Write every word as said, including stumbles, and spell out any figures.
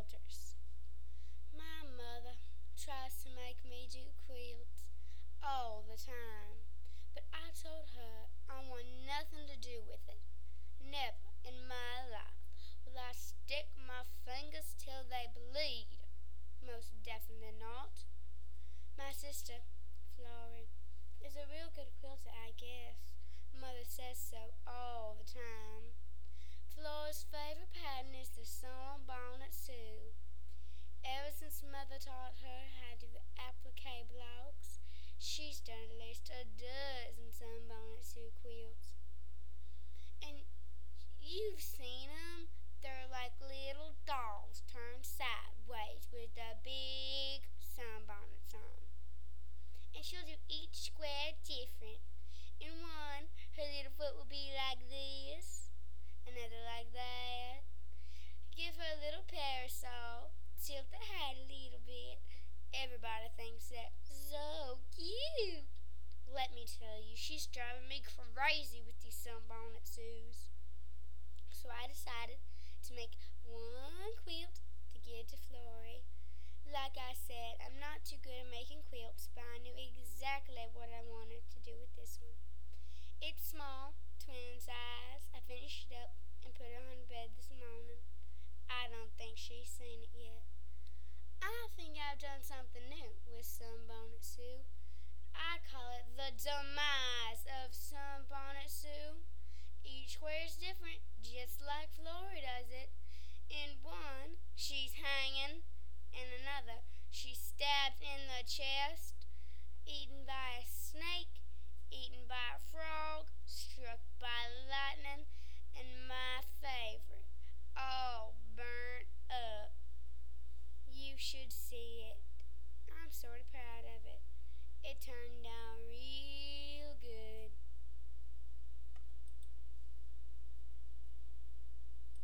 quilters. My mother tries to make me do quilts all the time, but I told her I want nothing to do with it, never in my life.